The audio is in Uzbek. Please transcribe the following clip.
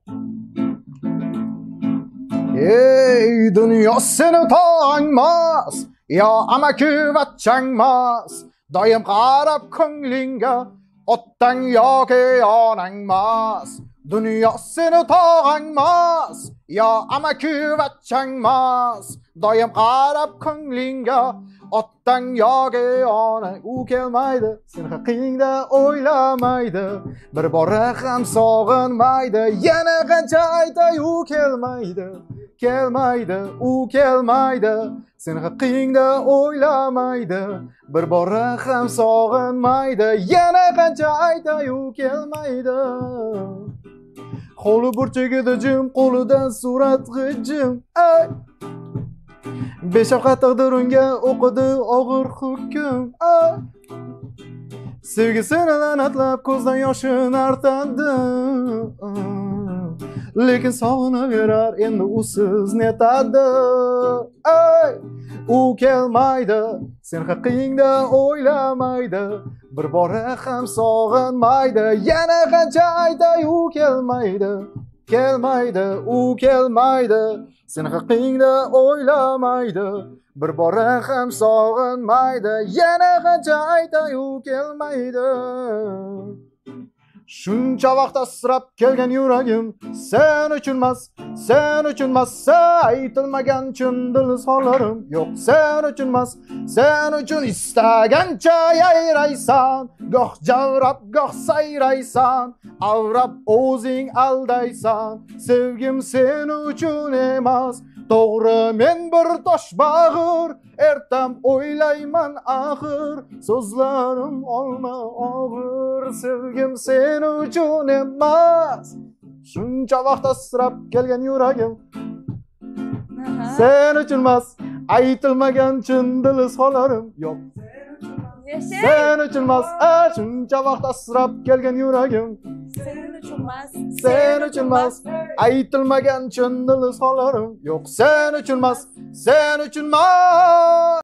Ey dunyo seni tog'angmas, yo amakivachchangmas, doim qarab ko'nglingga otang yoki onangmas. Dunyo seni tog'angmas, yo amakivachchangmas, doim qarab ko'nglingga otang yoki onang. U kelmaydi, seni haqingda o'ylamaydi, bir bora ham sog'inmaydi, yana qancha aytay u kelmaydi. Kelmaydi, u kelmaydi, seni haqingda o'ylamaydi, bir bora ham sog'inmaydi, yana qancha aytay u kelmaydi. Qo'li burchagida jim, qo'lidan surat g'ijim, ay beshafqat taqdir unga o'qidi og'ir hukm, ay sevgisini la'natlab ko'zdan yoshin artadi, lekin sog'inaverar endi usiz netadi. Ay u kelmaydi, sen haqingda o'ylamaydi, bir bora ham sog'inmaydi, yana qancha aytay u kelmaydi. Kelmaydi, u kelmaydi, sen haqingda o'ylamaydi, bir bora ham sog'inmaydi, yana qancha aytay u kelmaydi. Shuncha vaqt asrab kelgan yuragim sen uchunmas, sen uchunmas, aytilmagan chin dil izhorlarim yo'q sen uchunmas, sen uchun istagancha yayraysan, goh javrab goh sayraysan, avrab o'zing aldaysan. Sevgim sen uchun emas, to'g'ri men bir tosh bag'ir, ertam o'ylayman axir, so'zlarim olma og'ir. Sevgim sen uchun emas, shuncha vaqt asrab kelgan yuragim sen uchunmas, aytilmagan chin dil izhorlarim yo'q sen uchunmas, shuncha vaqt asrab kelgan yuragim sen uchunmas, sen uchunmas, aytilmagan chin dil izhorlarim yo'q sen uchunmas, sen uchunmas.